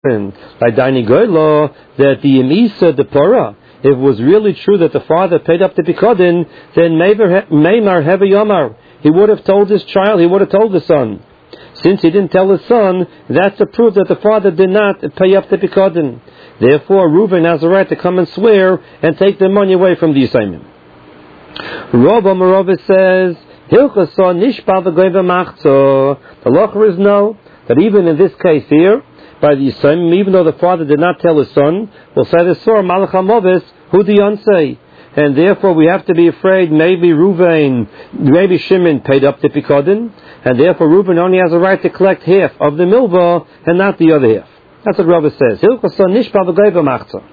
like Daini Goylo, that the Imisa, the Pora, if it was really true that the father paid up the Pikodin, then Meimar Heva Yomar, he would have told his child, he would have told the son. Since he didn't tell his son, that's a proof that the father did not pay up the Pikodin. Therefore, Reuben has a right to come and swear and take the money away from the Yisayim. Rav Amarova says, Hilchasa Nishpa V'Goyva Machzo. The Locher is no, that even in this case here, by the Yisayim, even though the father did not tell his son, will say the Sor Malach HaMovis, who the Yonsei. And therefore we have to be afraid maybe Shimon paid up the Pikodin, and therefore Reuben only has a right to collect half of the milva and not the other half. That's what Rava says. Hilchasa Nishpa V'Goyva Machzo.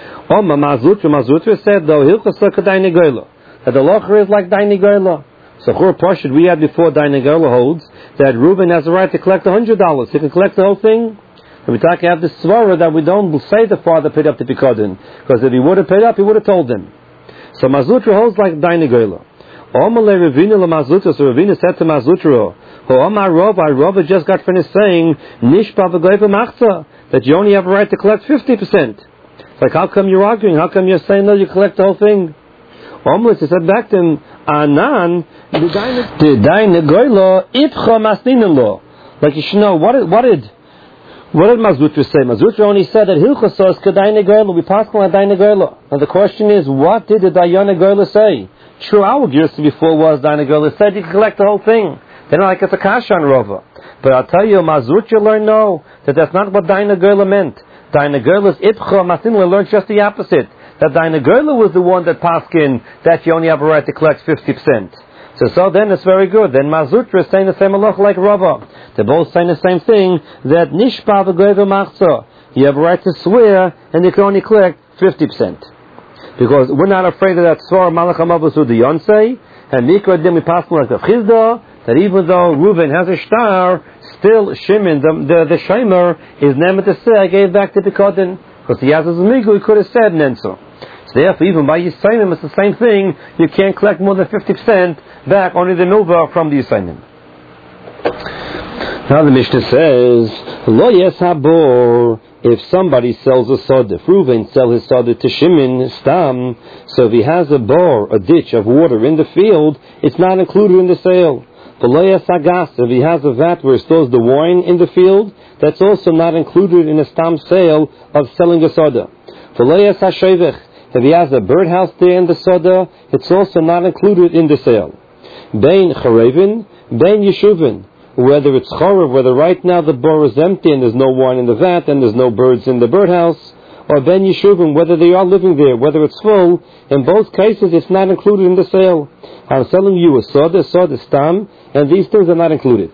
Mazutra said though, Hilchasa K'Daini Goylo, that the Locher is like Daini Goylo. So Chur Pashut we had before Daini Goylo holds that Reuben has a right to collect $100. He can collect the whole thing. And we talk have this svara that we don't say the father paid up the Pikodin, because if he would have paid up, he would have told them. So Mazutra holds like Daini Goylo. Omale Ravina la Mazutra. So Ravina said to Mazutra, Rava just got finished saying Nishpa V'Goyva Machza, that you only have a right to collect 50%. It's like, how come you're arguing? How come you're saying no, you collect the whole thing? Omle said back to him, Anan the Daini Goylo Itcha Masninin law. Like you should know what did Mazutra say? Mazutra only said that Hilchasa is K'Daini Goylo. We pass on Daini Goylo. Now the question is, what did the Daini Goylo say? True, our gears before was Daini Goylo said you can collect the whole thing. They're not like it's a kasha on Rova. But I'll tell you, Mazutra learned no, that's not what Daini Goylo meant. Daini Goylo's Itcha Masninin learned just the opposite. That Daini Goylo was the one that paskin that you only have a right to collect 50%. So then it's very good. Then Mazutra is saying the same halach like Rava. They're both saying the same thing, that Nishpa V'Goyva Machza, you have a right to swear and you can only collect 50%. Because we're not afraid of that Svar Malach HaMavos the Yonsei, and Mikra Dim we pass like the Chizda, that even though Reuben has a star, still Shimon, the Shemer, is never to say, I gave back to the Pikodin, because he has his Migu, he could have said Nenso. So therefore, even by Yisayim, it's the same thing. You can't collect more than 50% back, only the milva from the Yisayim. Now the Mishnah says, Lo yes habor, if somebody sells a soda, if Reuven sells his soda to Shimon, stam, so if he has a bore, a ditch of water in the field, it's not included in the sale. But lo yes hagas, if he has a vat where he stores the wine in the field, that's also not included in a stam sale of selling a soda. For lo yes hashevech, if he has a birdhouse there in the soda, it's also not included in the sale. Bein charevin, bein yeshuvin. Whether it's charev, whether right now the bar is empty and there's no wine in the vat and there's no birds in the birdhouse, or bein yeshuvin, whether they are living there, whether it's full, in both cases it's not included in the sale. I'm selling you a soda stam, and these things are not included.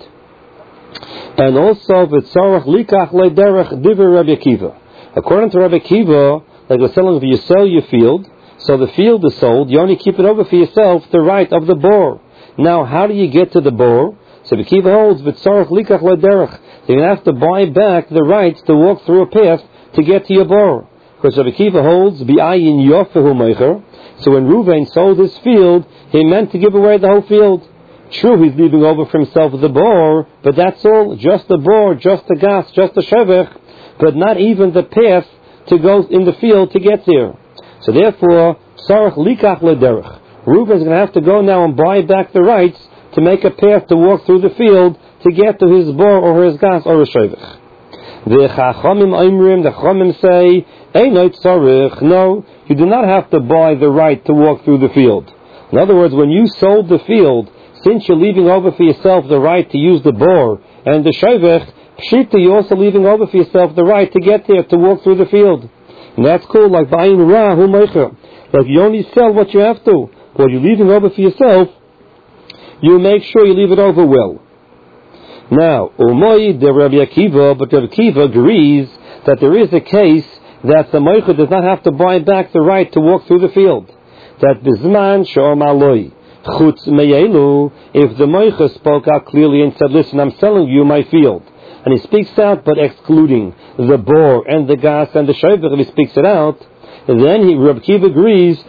And also, v'tzarach likach leiderech divrei Rabbi Akiva. According to Rabbi Akiva, like we're selling, if you sell your field, so the field is sold, you only keep it over for yourself, the right of the bore. Now, how do you get to the bore? So the Kiva holds, v'tzarach likach l'derech. You're going to have to buy back the rights to walk through a path to get to your bore. Because Rabbi Kiva holds, b'ayin yofehu meicher. So when Reuven sold his field, he meant to give away the whole field. True, he's leaving over for himself the bore, but that's all. Just the bore, just the gas, just the shevech, but not even the path to go in the field to get there. So therefore, Sarach likach lederech. Reuben's going to have to go now and buy back the rights to make a path to walk through the field to get to his bor or his gas or his shevech. The Chachamim say, Einot tzarich. No, you do not have to buy the right to walk through the field. In other words, when you sold the field, since you're leaving over for yourself the right to use the bor and the shevech, Pshita, you're also leaving over for yourself the right to get there, to walk through the field. And that's cool, like buying ra hu meicher. Like you only sell what you have to. What you're leaving over for yourself, you make sure you leave it over well. Now, Umoi de Rabbi Akiva, but Rabbi Akiva agrees that there is a case that the meicher does not have to buy back the right to walk through the field. That bizman shom aloi. Chutz meyelu, if the meicher spoke out clearly and said, listen, I'm selling you my field. And he speaks out, but excluding the bor and the gas and the shevech, if he speaks it out, and then Rabbi Akiva agrees,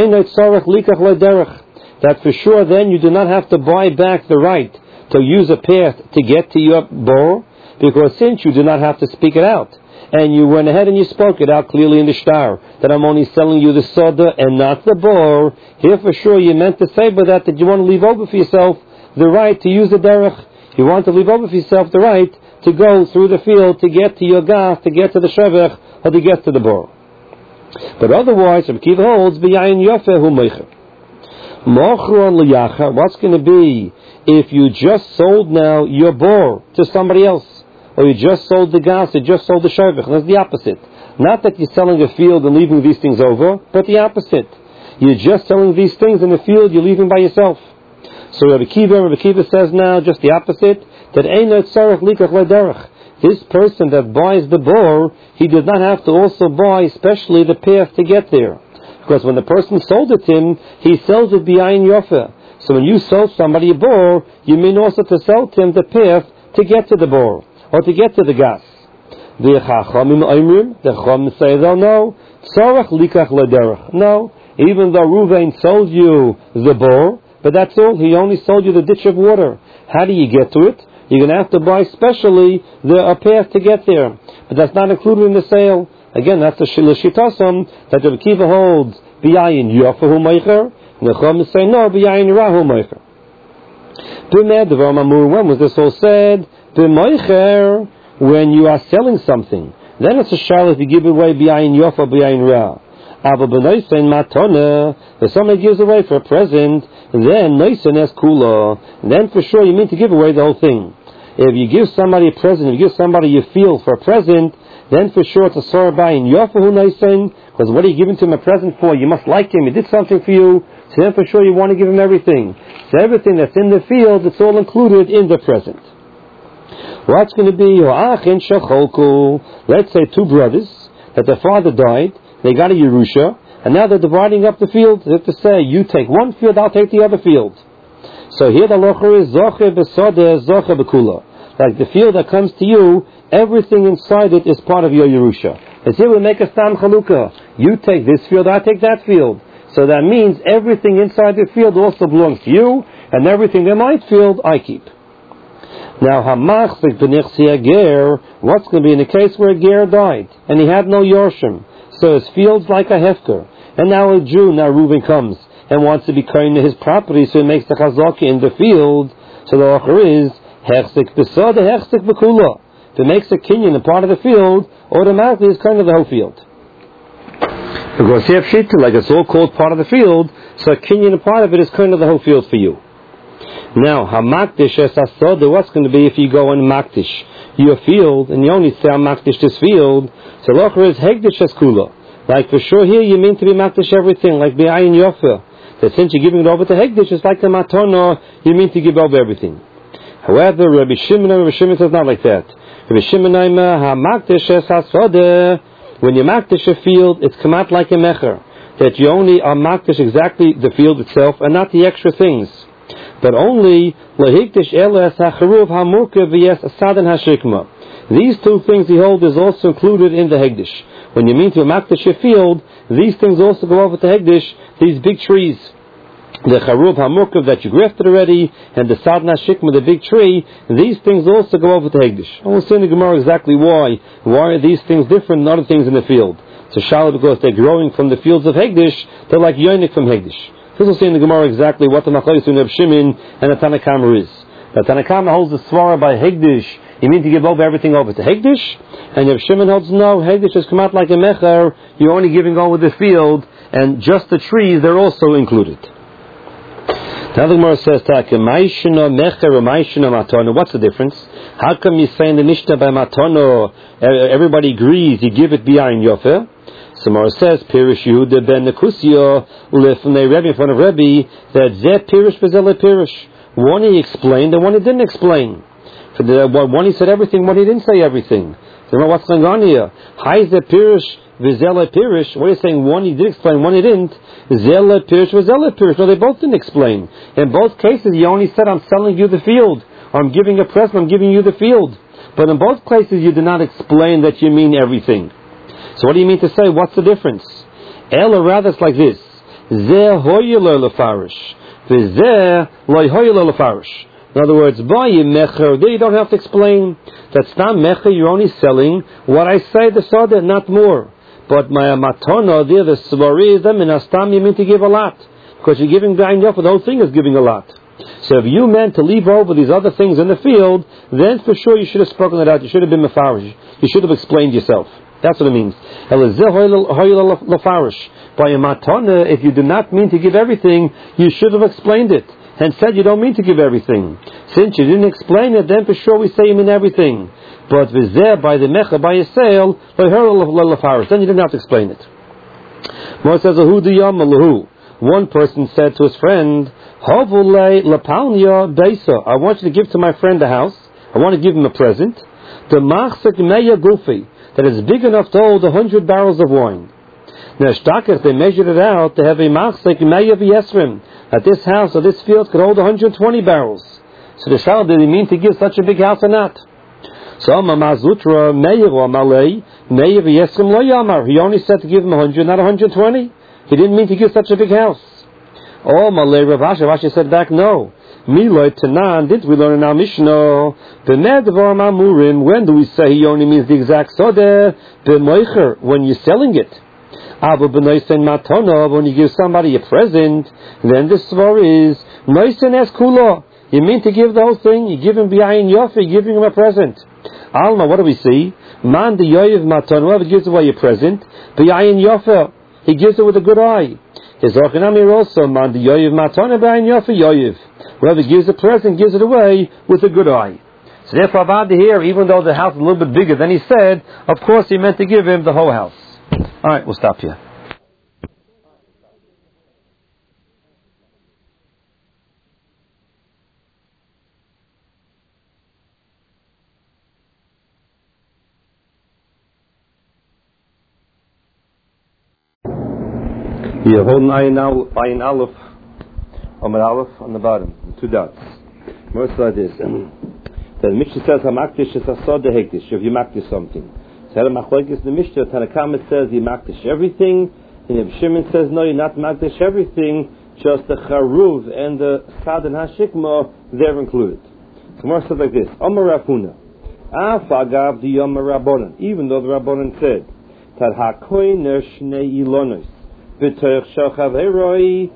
that for sure then you do not have to buy back the right to use a path to get to your bor, because since you do not have to speak it out, and you went ahead and you spoke it out clearly in the shtar, that I'm only selling you the soda and not the bor, here for sure you meant to say by that you want to leave over for yourself the right to use the derech. You want to leave over for yourself the right to go through the field to get to your gas, to get to the shevech, or to get to the bor. But otherwise, Rabbi Akiva holds, b'yayin yofeh hu meicher. Mochron liyachar, what's going to be if you just sold now your bor to somebody else? Or you just sold the gas, you just sold the shevech. That's the opposite. Not that you're selling a field and leaving these things over, but the opposite. You're just selling these things in the field, you're leaving by yourself. So Rabbi Akiva says now just the opposite, that Eino tzarech likach lederech. This person that buys the bor, he did not have to also buy especially the path to get there. Because when the person sold it to him, he sells it b'yayin yofeh. So when you sold somebody a bor, you mean also to sell to him the path to get to the bor, or to get to the gas. The Chacham say, no, tzarech likach lederech. No, even though Ruvain sold you the bor, but that's all, he only sold you the ditch of water. How do you get to it? You're going to have to buy specially a path to get there. But that's not included in the sale. Again, that's the Shittasam that Rabbi Akiva holds, b'yayin yofahu meicher, and the Chacham say, no, b'yayin rahu meicher. When was this all said? B'meicher, when you are selling something. Then it's a shal if you give away b'yayin yofa, b'yayin ra. If somebody gives away for a present, then noisen es kula. Then for sure you mean to give away the whole thing. If you give somebody a present, if you give somebody your field for a present, then for sure it's a sorba in yofahu noisen. Because what are you giving to him a present for? You must like him. He did something for you. So then for sure you want to give him everything. So everything that's in the field, it's all included in the present. What's going to be? Let's say two brothers that their father died. They got a Yerusha, and now they're dividing up the field. They have to say, you take one field, I'll take the other field. So here the locher is Zoche Besodeh, Zoche Bekula. Like the field that comes to you, everything inside it is part of your Yerusha. As here we make a Stam Chalukah. You take this field, I take that field. So that means everything inside the field also belongs to you, and everything in my field, I keep. Now, Hamachzik B'nichsi Ger, what's going to be in the case where a Ger died, and he had no Yorshim? So his field's like a hefker. And now a Jew, now Reuben comes and wants to be kind to his property, so he makes the chazaka in the field. So the offer is hechzik b'soda, hechzik b'kula. If it makes a kinyan a part of the field, automatically it's kind of the whole field. Because you have shit, like it's all called part of the field, so a kinyan a part of it is kind of the whole field for you. Now, hamakdish es asoda, what's going to be if you go and makdish your field, and you only say makdish this field? So locher is hegdish es kula. Like for sure here you mean to be makdish everything, like b'ayin yofa. That since you're giving it over to hegdish, it's like the matana, you mean to give over everything. However, Rabbi Shimon says not like that. Rabbi Shimon hamakdish es asoda. When you makdish a field, it's come out like a mecher. That you only are makdish exactly the field itself and not the extra things. But only lahikdish eles hacharuv hamurka v'yes asadan hashikma. These two things he holds is also included in the hegdish. When you mean to makdish a field, these things also go over to hegdish. These big trees, the charuv hamurka that you grafted already, and the sadan hashikma, the big tree, these things also go over to hegdish. I won't say in the Gemara exactly why. Why are these things different than other things in the field? So shalom, because they're growing from the fields of hegdish, they're like yonik from hegdish. This will say in the Gemara exactly what the machlokes between Reb Shimon and the Tanna Kamma is. The Tanna Kamma holds the svara by hegdish. You mean to give over everything over to hegdish, and Reb Shimon holds no. Hegdish has come out like a mecher. You're only giving over the field, and just the trees they're also included. Now the Gemara says, what's the difference? How come you say in the Mishnah by matano everybody agrees you give it b'yayin yofeh? So Gemara says, Pirish Yehuda ben Nekusio lifnei Rebbe in front of Rebbe that zeh Pirish v'zeh Pirish. One he explained and one he didn't explain. For the one he said everything, one he didn't say everything. So what's going on here? Hi zeh Pirish v'zeh Pirish. What are you saying? One he did explain, one he didn't. Zeh Pirish v'zeh Pirish. No, they both didn't explain. In both cases, you only said, I'm selling you the field. I'm giving a present, I'm giving you the field. But in both places, you did not explain that you mean everything. So what do you mean to say? What's the difference? Ela, rather it's like this. Zeh hoyelo lefarish. V'zeh loy hoyelo lefarish. In other words, there you don't have to explain. That's not mecher, you're only selling what I say, the soda, not more. But my matona, there, the svari is them, and astam, you mean to give a lot. Because you're giving behind yofa, the whole thing is giving a lot. So if you meant to leave over these other things in the field, then for sure you should have spoken it out. You should have been mefarish. You should have explained yourself. That's what it means. By a matana, if you do not mean to give everything, you should have explained it and said you don't mean to give everything. Since you didn't explain it, then for sure we say you mean everything. But v'zeh, by the mecha, by a sale, then you didn't have to explain it. Moshe says, one person said to his friend, I want you to give to my friend a house. I want to give him a present. That is big enough to hold 100 barrels of wine. Now, they measured it out to have a machzek meya v'yesrim. At this house or this field could hold 120 barrels. So the shal, did he mean to give such a big house or not? So Mazutra meya v'amalei meya v'yesrim lo yamar. He only said to give him 100, not 120. He didn't mean to give such a big house. Oh, Malay Rav Ashi. Rav Ashi said back, no. Miloi Tanan, didn't we learn in our Mishnah? B'nedvar mamurim, when do we say he only means the exact sodeh? B'moicher, when you're selling it. Ava b'noisen matana, when you give somebody a present, then the svar is, noisen es kula. You mean to give the whole thing? You give him b'ayin yofi, you're giving him a present. Alma, what do we see? Man the yoyev matana, whoever gives away a present, b'ayin yofi, he gives it with a good eye. Also, man the yoyev matana b'ayin yofi yoyev. Whoever gives a present gives it away with a good eye. So therefore, Abad here, even though the house is a little bit bigger than he said, of course he meant to give him the whole house. All right, we'll stop here. Here, holding Ayin Aleph, Amar Aleph on the bottom, 2 dots. Most like this. The Mishnah says, "Hamakdish is asod hektish." If you makdish something, so the machlokes the Mishnah Tanakama says you makdish everything, and Reb Shimon says no, you're not makdish everything. Just the charuv and the chad and hashikma they're included. Gemara says like this: Amar Rafuna, Afagav the Amar Rabbanan. Even though the Rabbanan said that hakoin shnei ilonos b'toich shachav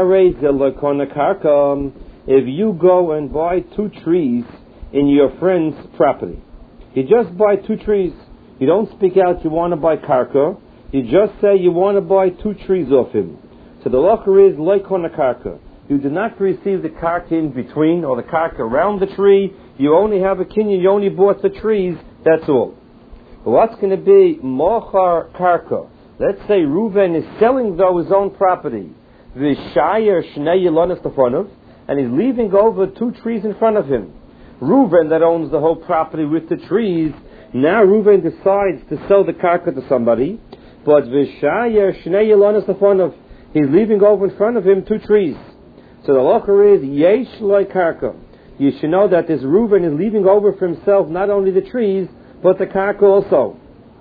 heroi. If you go and buy 2 trees in your friend's property, you just buy 2 trees. You don't speak out you want to buy karka. You just say you want to buy 2 trees off him. So the locher is loikon karka. You do not receive the karka in between or the karka around the tree. You only have a kinyan. You only bought the trees. That's all. But what's going to be mochar karka? Let's say Reuven is selling though his own property. V'shayer shnei yilonis tefonov, and he's leaving over 2 trees in front of him. Reuven, that owns the whole property with the trees, now Reuven decides to sell the karka to somebody, but v'shayer shnei yilonis tefonov, he's leaving over in front of him 2 trees. So the locher is yesh loy karka. You should know that this Reuven is leaving over for himself not only the trees, but the karka also.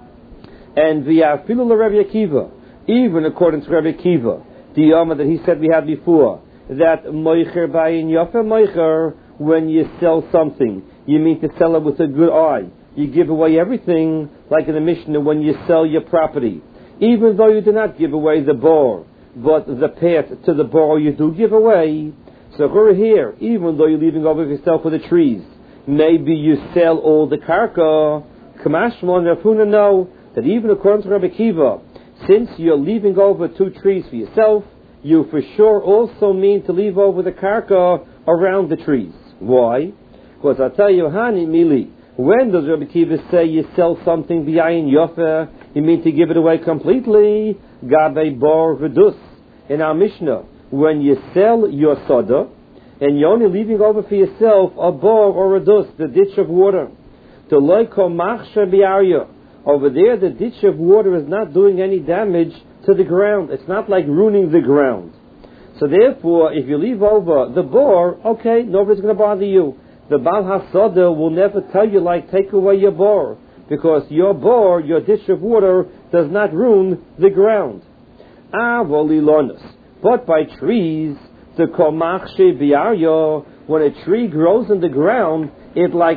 And v'yafilu l'Rebbe Akiva, even according to Rebbe Akiva, the Yoma that he said we had before, that moicher bayin yofer moicher, when you sell something, you mean to sell it with a good eye. You give away everything, like in the Mishnah, when you sell your property. Even though you do not give away the bor, but the path to the bor you do give away. So we're here, even though you're leaving over yourself for the trees, maybe you sell all the karka. Kamashmon Rafuna know that even according to Rabbi Kiva, since you're leaving over 2 trees for yourself, you for sure also mean to leave over the karka around the trees. Why? Because I'll tell you, Hani Mili, when does Rabbi Kiva say you sell something b'ayin yofer, you mean to give it away completely? Gabe bor v'dus. In our Mishnah, when you sell your soda, and you're only leaving over for yourself a bor or a dus, the ditch of water, to loiko machsha bi'arya. Over there, the ditch of water is not doing any damage to the ground. It's not like ruining the ground. So therefore, if you leave over the bor, okay, nobody's going to bother you. The Baal HaSoda will never tell you, like, take away your bor, because your bor, your ditch of water, does not ruin the ground. But by trees, the komachshe biaryo, when a tree grows in the ground, it like